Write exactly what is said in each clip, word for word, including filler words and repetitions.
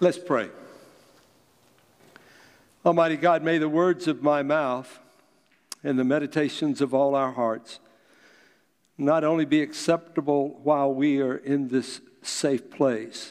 Let's pray. Almighty God, may the words of my mouth and the meditations of all our hearts not only be acceptable while we are in this safe place,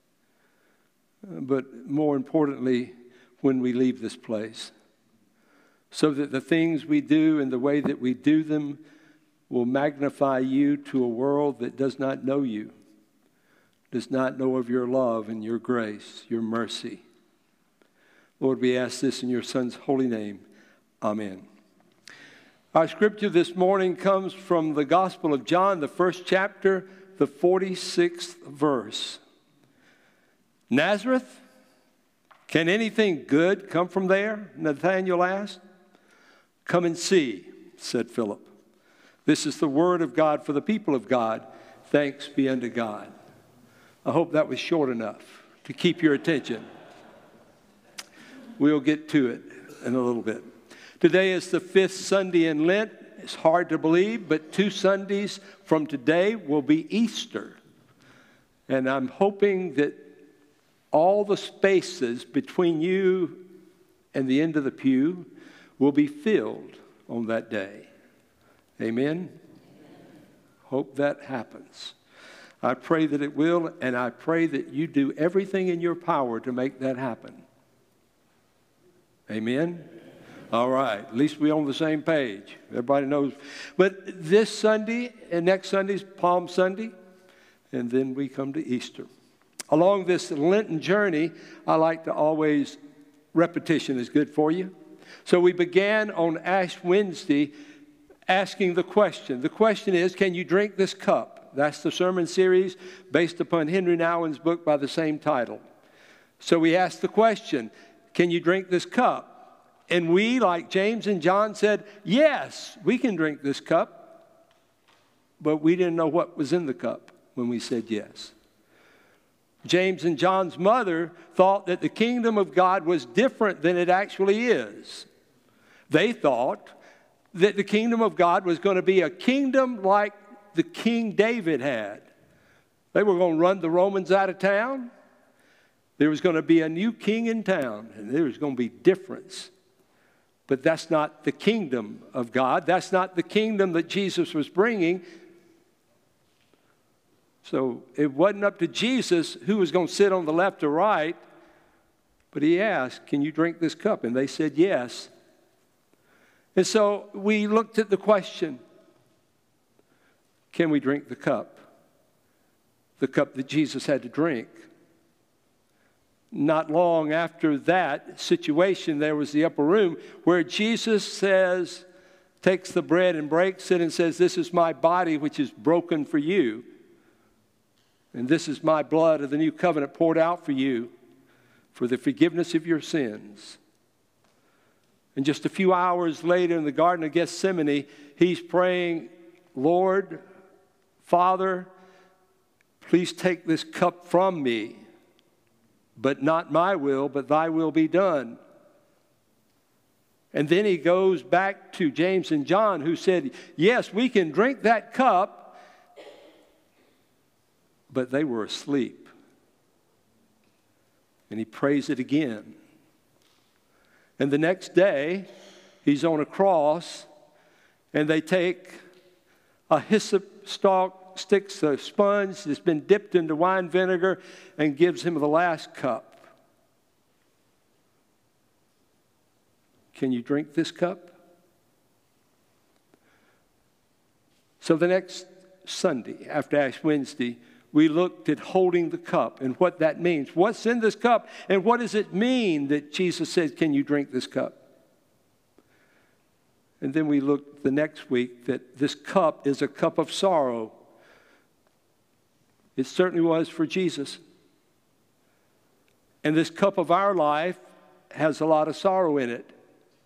but more importantly, when we leave this place, so that the things we do and the way that we do them will magnify you to a world that does not know you, does not know of your love and your grace, your mercy. Lord, we ask this in your Son's holy name. Amen. Our scripture this morning comes from the Gospel of John, the first chapter, the forty-sixth verse. Nazareth, can anything good come from there? Nathanael asked. Come and see, said Philip. This is the word of God for the people of God. Thanks be unto God. I hope that was short enough to keep your attention. We'll get to it in a little bit. Today is the fifth Sunday in Lent. It's hard to believe, but two Sundays from today will be Easter. And I'm hoping that all the spaces between you and the end of the pew will be filled on that day. Amen? Hope that happens. I pray that it will, and I pray that you do everything in your power to make that happen. Amen? All right. At least we're on the same page. Everybody knows. But this Sunday and next Sunday is Palm Sunday, and then we come to Easter. Along this Lenten journey, I like to always, repetition is good for you. So we began on Ash Wednesday asking the question. The question is, can you drink this cup? That's the sermon series based upon Henry Nouwen's book by the same title. So we asked the question, can you drink this cup? And we, like James and John, said, yes, we can drink this cup. But we didn't know what was in the cup when we said yes. James and John's mother thought that the kingdom of God was different than it actually is. They thought that the kingdom of God was going to be a kingdom like the King David had. They were going to run the Romans out of town. There was going to be a new king in town, and there was going to be difference. But that's not the kingdom of God. That's not the kingdom that Jesus was bringing. So it wasn't up to Jesus who was going to sit on the left or right. But he asked, can you drink this cup? And they said yes. And so we looked at the question, can we drink the cup? The cup that Jesus had to drink. Not long after that situation, there was the upper room where Jesus says, takes the bread and breaks it and says, this is my body which is broken for you. And this is my blood of the new covenant poured out for you for the forgiveness of your sins. And just a few hours later in the Garden of Gethsemane, he's praying, Lord, Father, please take this cup from me. But not my will, but thy will be done. And then he goes back to James and John who said, yes, we can drink that cup, but they were asleep. And he prays it again. And the next day, he's on a cross, and they take a hyssop stalk, sticks a sponge that's been dipped into wine vinegar and gives him the last cup. Can you drink this cup? So the next Sunday, after Ash Wednesday, we looked at holding the cup and what that means. What's in this cup and what does it mean that Jesus says, can you drink this cup? And then we looked the next week that this cup is a cup of sorrow. It certainly was for Jesus. And this cup of our life has a lot of sorrow in it.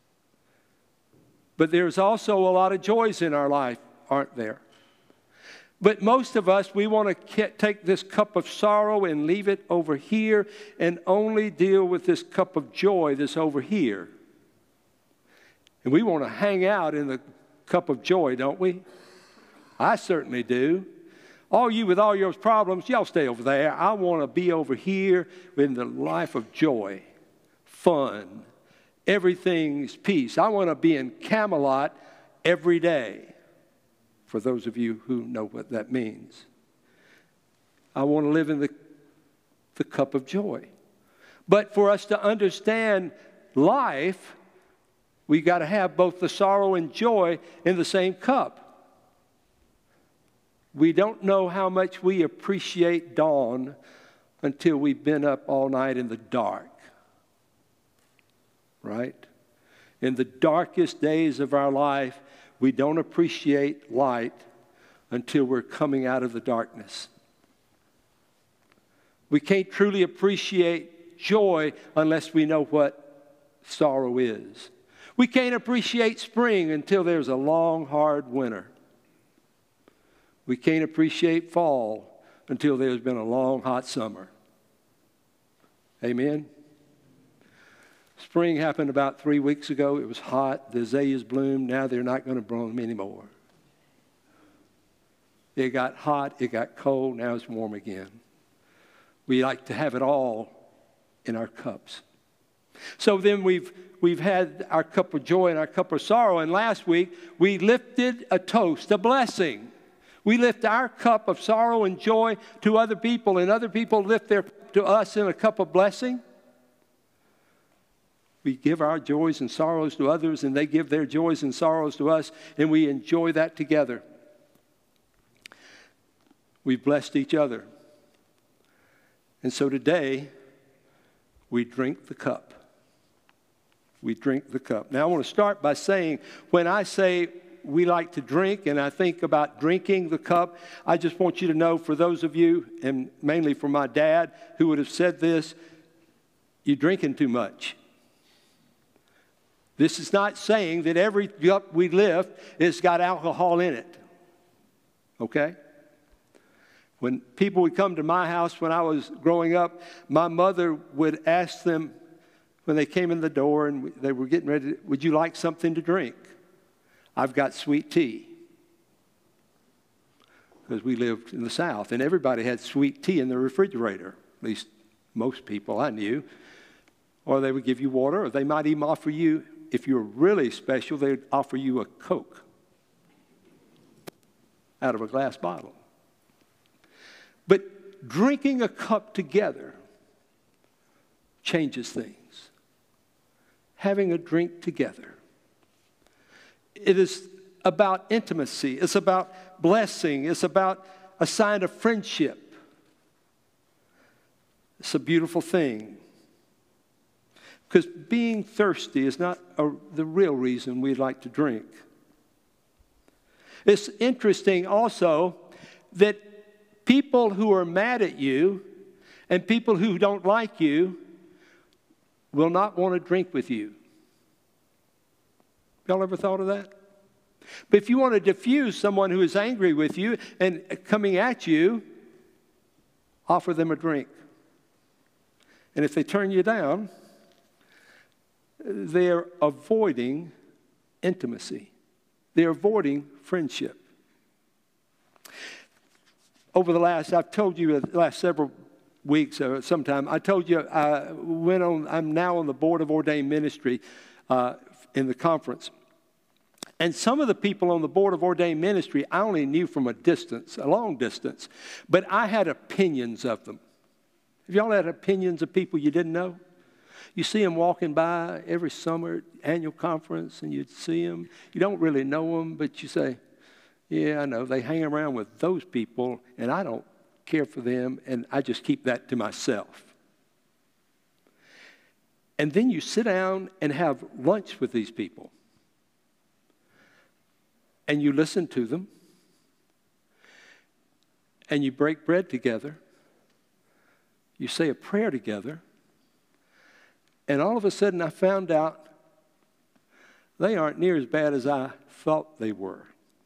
But there's also a lot of joys in our life, aren't there? But most of us, we want to take this cup of sorrow and leave it over here and only deal with this cup of joy that's over here. And we want to hang out in the cup of joy, don't we? I certainly do. All you with all your problems, y'all stay over there. I want to be over here in the life of joy, fun, everything's peace. I want to be in Camelot every day, for those of you who know what that means. I want to live in the, the cup of joy. But for us to understand life, we got to have both the sorrow and joy in the same cup. We don't know how much we appreciate dawn until we've been up all night in the dark. Right? In the darkest days of our life, we don't appreciate light until we're coming out of the darkness. We can't truly appreciate joy unless we know what sorrow is. We can't appreciate spring until there's a long, hard winter. We can't appreciate fall until there's been a long, hot summer. Amen? Spring happened about three weeks ago. It was hot. The azaleas bloomed. Now they're not going to bloom anymore. It got hot. It got cold. Now it's warm again. We like to have it all in our cups. So then we've, we've had our cup of joy and our cup of sorrow. And last week, we lifted a toast, a blessing. We lift our cup of sorrow and joy to other people, and other people lift their cup to us in a cup of blessing. We give our joys and sorrows to others, and they give their joys and sorrows to us, and we enjoy that together. We've blessed each other. And so today, we drink the cup. We drink the cup. Now, I want to start by saying, when I say we like to drink, and I think about drinking the cup, I just want you to know, for those of you, and mainly for my dad, who would have said this, you're drinking too much. This is not saying that every cup we lift has got alcohol in it. Okay? When people would come to my house when I was growing up, my mother would ask them, when they came in the door and they were getting ready, would you like something to drink? I've got sweet tea. Because we lived in the South, and everybody had sweet tea in the refrigerator, at least most people I knew. Or they would give you water, or they might even offer you, if you were really special, they would offer you a Coke out of a glass bottle. But drinking a cup together changes things. Having a drink together. It is about intimacy. It's about blessing. It's about a sign of friendship. It's a beautiful thing. Because being thirsty is not a, the real reason we'd like to drink. It's interesting also that people who are mad at you and people who don't like you will not want to drink with you. Y'all ever thought of that? But if you want to diffuse someone who is angry with you and coming at you, offer them a drink. And if they turn you down, they're avoiding intimacy. They're avoiding friendship. Over the last, I've told you the last several weeks or sometime, I told you I went on, I'm now on the board of ordained ministry uh, in the conference. And some of the people on the board of ordained ministry, I only knew from a distance, a long distance, but I had opinions of them. Have y'all had opinions of people you didn't know? You see them walking by every summer, annual conference, and you'd see them. You don't really know them, but you say, yeah, I know. They hang around with those people, and I don't care for them, and I just keep that to myself. And then you sit down and have lunch with these people. And you listen to them. And you break bread together. You say a prayer together. And all of a sudden I found out they aren't near as bad as I thought they were.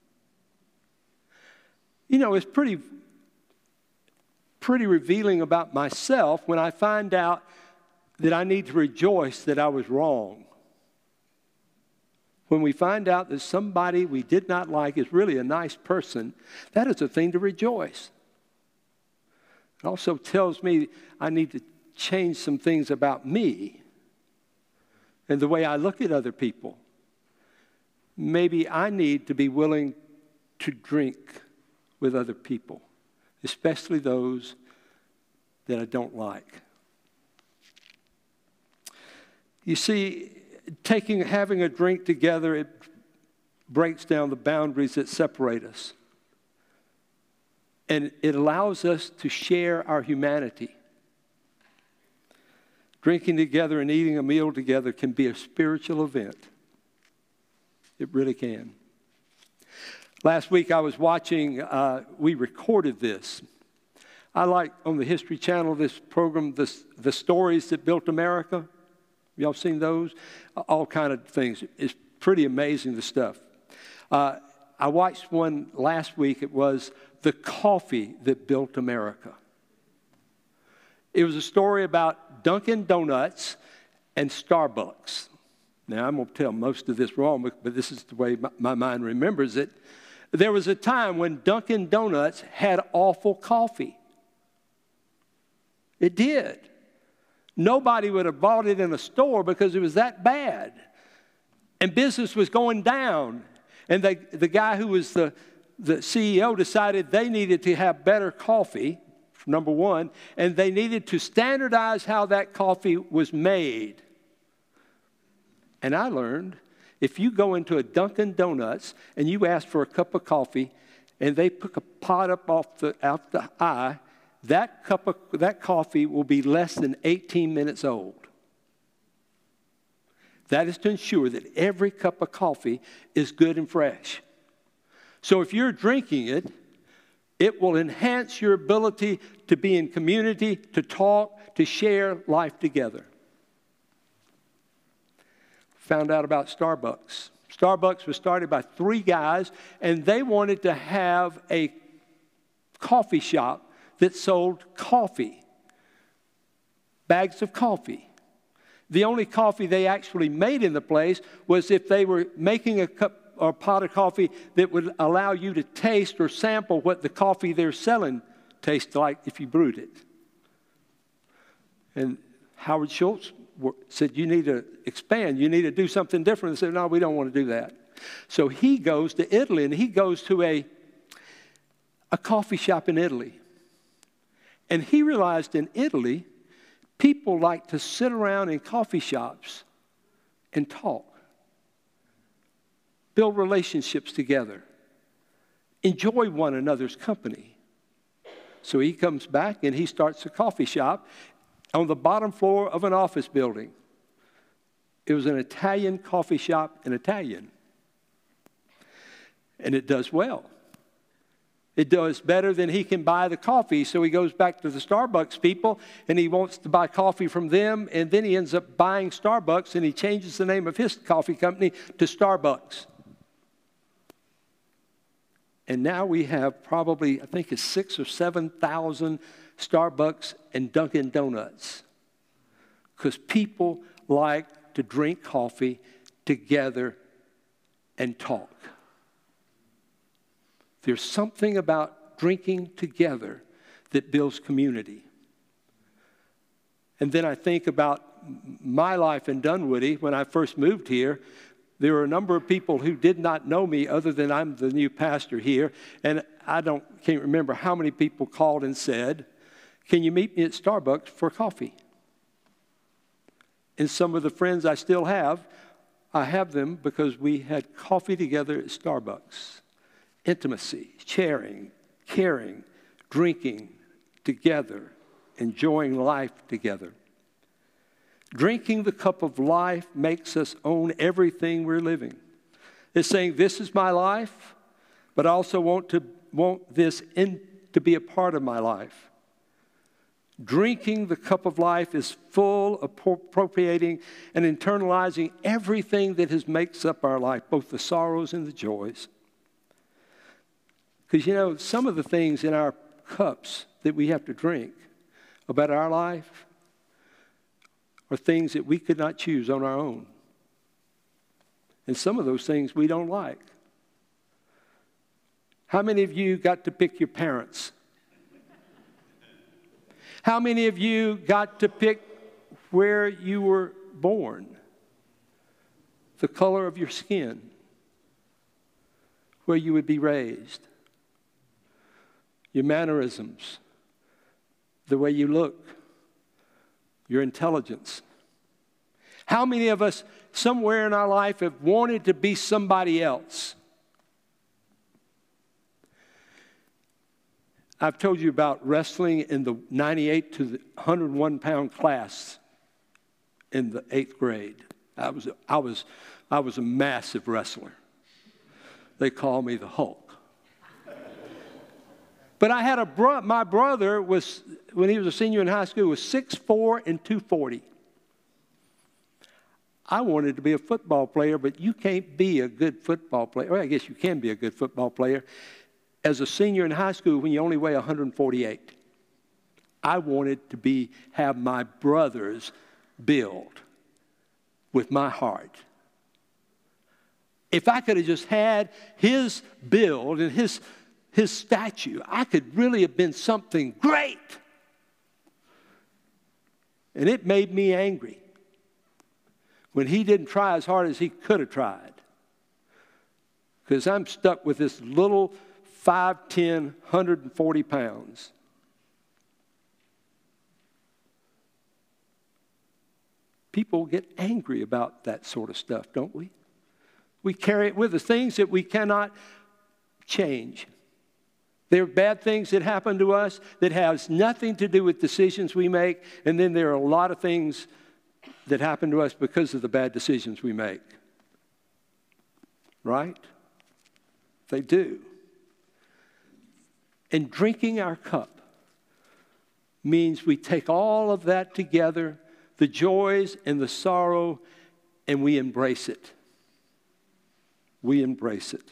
You know, it's pretty, pretty revealing about myself when I find out that I need to rejoice that I was wrong. When we find out that somebody we did not like is really a nice person, that is a thing to rejoice. It also tells me I need to change some things about me and the way I look at other people. Maybe I need to be willing to drink with other people, especially those that I don't like. You see, taking, having a drink together, it breaks down the boundaries that separate us. And it allows us to share our humanity. Drinking together and eating a meal together can be a spiritual event. It really can. Last week I was watching, uh, we recorded this. I like on the History Channel this program, this, The Stories That Built America. Y'all seen those? All kind of things. It's pretty amazing, the stuff. Uh, I watched one last week. It was The Coffee That Built America. It was a story about Dunkin' Donuts and Starbucks. Now, I'm going to tell most of this wrong, but this is the way my, my mind remembers it. There was a time when Dunkin' Donuts had awful coffee. It did. Nobody would have bought it in a store because it was that bad. And business was going down. And they, the guy who was the, the C E O decided they needed to have better coffee, number one, and they needed to standardize how that coffee was made. And I learned, if you go into a Dunkin' Donuts and you ask for a cup of coffee and they pick a pot up off the, out the eye, that cup of that coffee will be less than eighteen minutes old. That is to ensure that every cup of coffee is good and fresh. So if you're drinking it, it will enhance your ability to be in community, to talk, to share life together. Found out about Starbucks. Starbucks was started by three guys, and they wanted to have a coffee shop that sold coffee, bags of coffee. The only coffee they actually made in the place was if they were making a cup or pot of coffee that would allow you to taste or sample what the coffee they're selling tastes like if you brewed it. And Howard Schultz said, you need to expand. You need to do something different. They said, no, we don't want to do that. So he goes to Italy, and he goes to a, a coffee shop in Italy. And he realized in Italy, people like to sit around in coffee shops and talk, build relationships together, enjoy one another's company. So he comes back and he starts a coffee shop on the bottom floor of an office building. It was an Italian coffee shop in Italian. And it does well. It does better than he can buy the coffee, so he goes back to the Starbucks people, and he wants to buy coffee from them, and then he ends up buying Starbucks, and he changes the name of his coffee company to Starbucks. And now we have probably, I think it's six or seven thousand Starbucks and Dunkin' Donuts, because people like to drink coffee together and talk. There's something about drinking together that builds community. And then I think about my life in Dunwoody. When I first moved here, there were a number of people who did not know me other than I'm the new pastor here. And I don't can't remember how many people called and said, can you meet me at Starbucks for coffee? And some of the friends I still have, I have them because we had coffee together at Starbucks. Intimacy, sharing, caring, drinking together, enjoying life together. Drinking the cup of life makes us own everything we're living. It's saying, this is my life, but I also want to want this in, to be a part of my life. Drinking the cup of life is full of appropriating and internalizing everything that has makes up our life, both the sorrows and the joys. Because, you know, some of the things in our cups that we have to drink about our life are things that we could not choose on our own. And some of those things we don't like. How many of you got to pick your parents? How many of you got to pick where you were born? The color of your skin, where you would be raised, your mannerisms, the way you look, your intelligence. How many of us, somewhere in our life, have wanted to be somebody else? I've told you about wrestling in the ninety-eight to the one hundred one pound class in the eighth grade. I was, I was, I was a massive wrestler. They call me the Hulk. But I had a bro- my brother was, when he was a senior in high school, was six foot four and two forty. I wanted to be a football player, but you can't be a good football player. Well, I guess you can be a good football player as a senior in high school when you only weigh one hundred forty-eight. I wanted to be, have my brother's build with my heart. If I could have just had his build and his, his statue, I could really have been something great. And it made me angry when he didn't try as hard as he could have tried. Because I'm stuck with this little five ten, one hundred forty pounds. People get angry about that sort of stuff, don't we? We carry it with us, things that we cannot change. There are bad things that happen to us that has nothing to do with decisions we make, and then there are a lot of things that happen to us because of the bad decisions we make. Right? They do. And drinking our cup means we take all of that together, the joys and the sorrow, and we embrace it. We embrace it.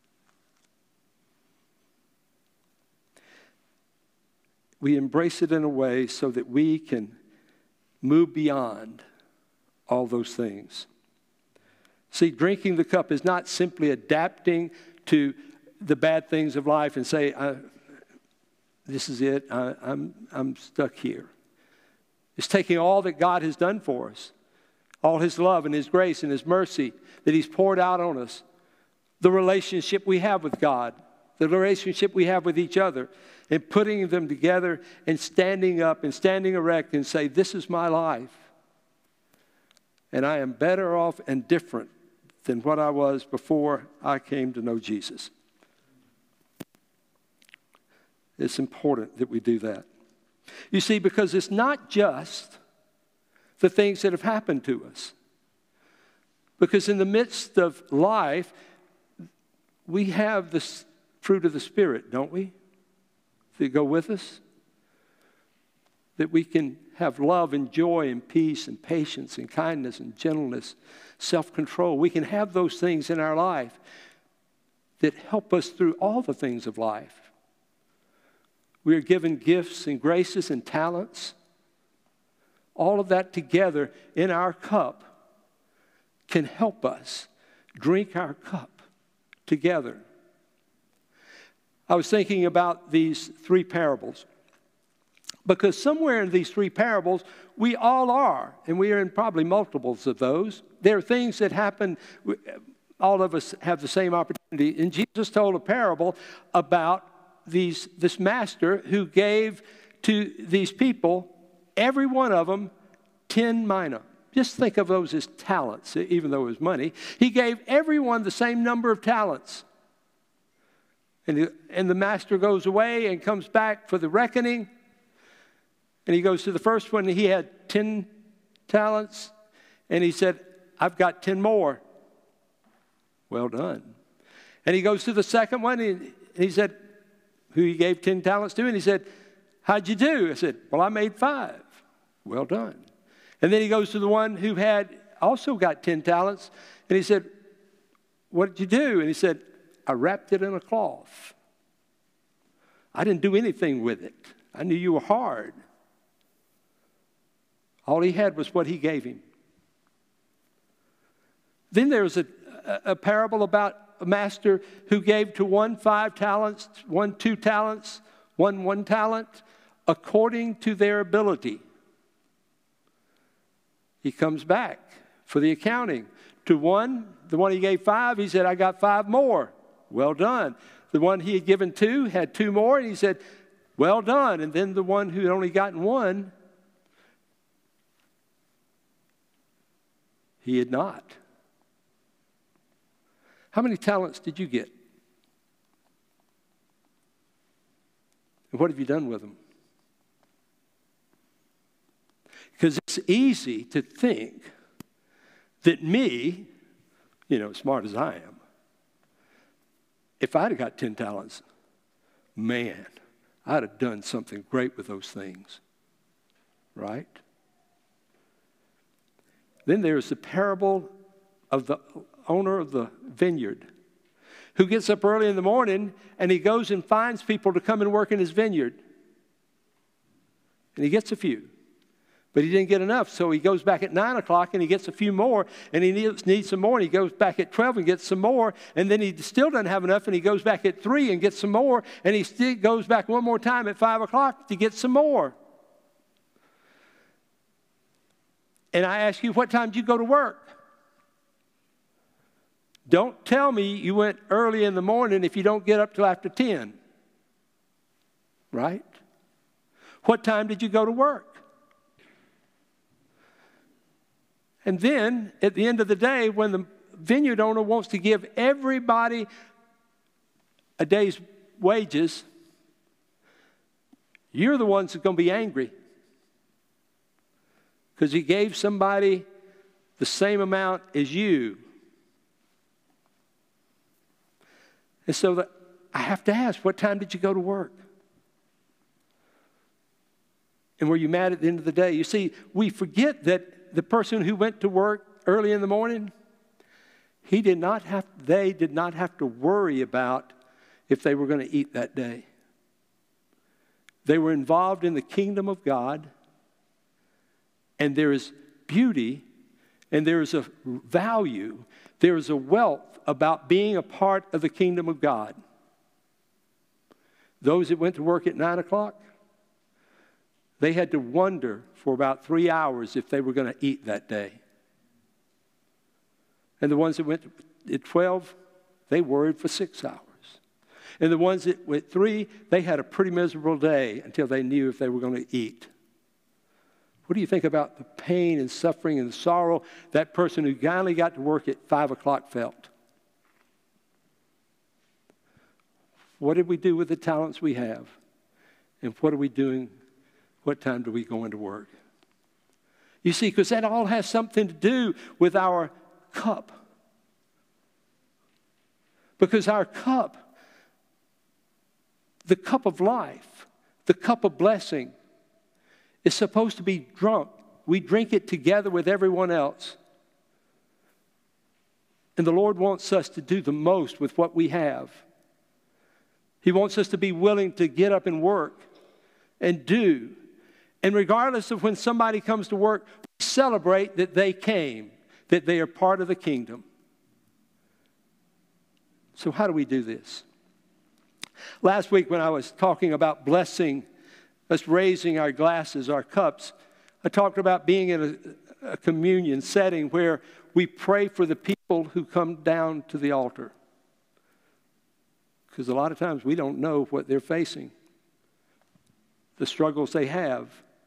We embrace it in a way so that we can move beyond all those things. See, drinking the cup is not simply adapting to the bad things of life and say, I, this is it, I, I'm, I'm stuck here. It's taking all that God has done for us, all His love and His grace and His mercy that He's poured out on us, the relationship we have with God, the relationship we have with each other, and putting them together and standing up and standing erect and say, this is my life. And I am better off and different than what I was before I came to know Jesus. It's important that we do that. You see, because it's not just the things that have happened to us. Because in the midst of life, we have the fruit of the Spirit, don't we? That go with us. That we can have love and joy and peace and patience and kindness and gentleness, self-control. We can have those things in our life that help us through all the things of life. We are given gifts and graces and talents. All of that together in our cup can help us drink our cup together. I was thinking about these three parables. Because somewhere in these three parables, we all are, and we are in probably multiples of those. There are things that happen, all of us have the same opportunity. And Jesus told a parable about these, this master who gave to these people, every one of them, ten mina. Just think of those as talents, even though it was money. He gave everyone the same number of talents. And the, and the master goes away and comes back for the reckoning. And he goes to the first one, and he had ten talents. And he said, I've got ten more. Well done. And he goes to the second one, and he said, who he gave ten talents to, and he said, how'd you do? I said, well, I made five. Well done. And then he goes to the one who had also got ten talents, and he said, what did you do? And he said, I wrapped it in a cloth. I didn't do anything with it. I knew you were hard. All he had was what he gave him. Then there was a, a parable about a master who gave to one five talents, one two talents, one one talent, according to their ability. He comes back for the accounting. To one, the one he gave five, he said, I got five more. Well done. The one he had given two had two more, and he said, well done. And then the one who had only gotten one, he had not. How many talents did you get? And what have you done with them? Because it's easy to think that me, you know, smart as I am, if I'd have got ten talents, man, I'd have done something great with those things, right? Then there's the parable of the owner of the vineyard who gets up early in the morning and he goes and finds people to come and work in his vineyard. And he gets a few. But he didn't get enough, so he goes back at nine o'clock and he gets a few more, and he needs, needs some more, and he goes back at twelve and gets some more, and then he still doesn't have enough, and he goes back at three and gets some more, and he still goes back one more time at five o'clock to get some more. And I ask you, what time did you go to work? Don't tell me you went early in the morning if you don't get up till after ten. Right? What time did you go to work? And then, at the end of the day, when the vineyard owner wants to give everybody a day's wages, you're the ones that's going to be angry. Because he gave somebody the same amount as you. And so that I have to ask, what time did you go to work? And were you mad at the end of the day? You see, we forget that the person who went to work early in the morning, he did not have, they did not have to worry about if they were going to eat that day. They were involved in the kingdom of God, and there is beauty, and there is a value, there is a wealth about being a part of the kingdom of God. Those that went to work at nine o'clock, they had to wonder for about three hours if they were going to eat that day. And the ones that went at twelve, they worried for six hours. And the ones that went at three, they had a pretty miserable day until they knew if they were going to eat. What do you think about the pain and suffering and the sorrow that person who finally got to work at five o'clock felt? What did we do with the talents we have? And what are we doing? What time do we go into work? You see, because that all has something to do with our cup. Because our cup, the cup of life, the cup of blessing, is supposed to be drunk. We drink it together with everyone else. And the Lord wants us to do the most with what we have. He wants us to be willing to get up and work and do. And regardless of when somebody comes to work, we celebrate that they came, that they are part of the kingdom. So how do we do this? Last week when I was talking about blessing, us raising our glasses, our cups, I talked about being in a, a communion setting where we pray for the people who come down to the altar. Because a lot of times we don't know what they're facing, the struggles they have.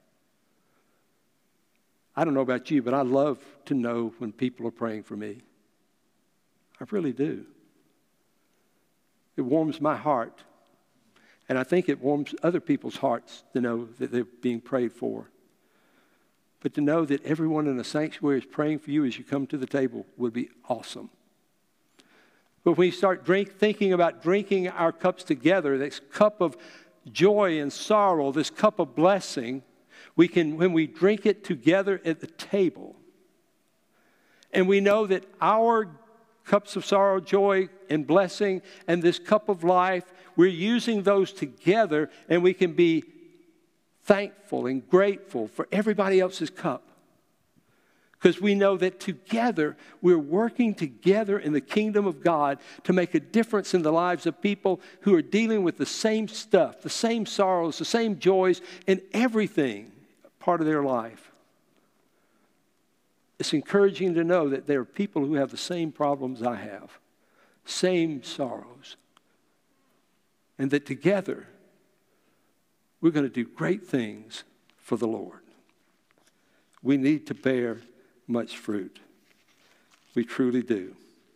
I don't know about you, but I love to know when people are praying for me. I really do. It warms my heart. And I think it warms other people's hearts to know that they're being prayed for. But to know that everyone in the sanctuary is praying for you as you come to the table would be awesome. But when we start drink, thinking about drinking our cups together, this cup of joy and sorrow, this cup of blessing, we can, when we drink it together at the table, and we know that our cups of sorrow, joy, and blessing, and this cup of life, we're using those together, and we can be thankful and grateful for everybody else's cup. Because we know that together, we're working together in the kingdom of God to make a difference in the lives of people who are dealing with the same stuff, the same sorrows, the same joys, and everything part of their life. It's encouraging to know that there are people who have the same problems I have, same sorrows, and that together, we're going to do great things for the Lord. We need to bear much fruit. We truly do.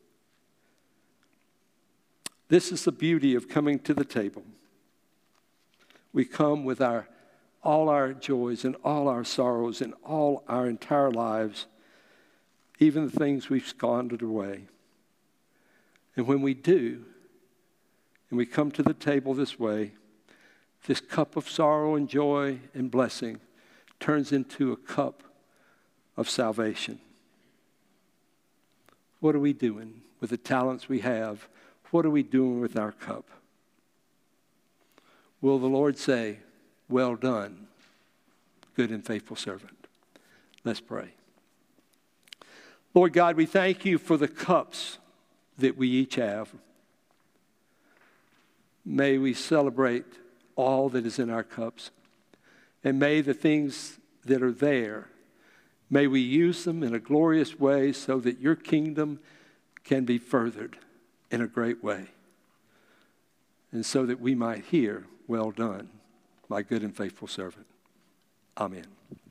This is the beauty of coming to the table. We come with our all our joys and all our sorrows and all our entire lives, even the things we've squandered away. And when we do, and we come to the table this way, this cup of sorrow and joy and blessing turns into a cup of salvation. What are we doing with the talents we have? What are we doing with our cup? Will the Lord say, "Well done, good and faithful servant"? Let's pray. Lord God, we thank you for the cups that we each have. May we celebrate all that is in our cups. And may the things that are there, may we use them in a glorious way so that your kingdom can be furthered in a great way. And so that we might hear, "Well done, my good and faithful servant." Amen.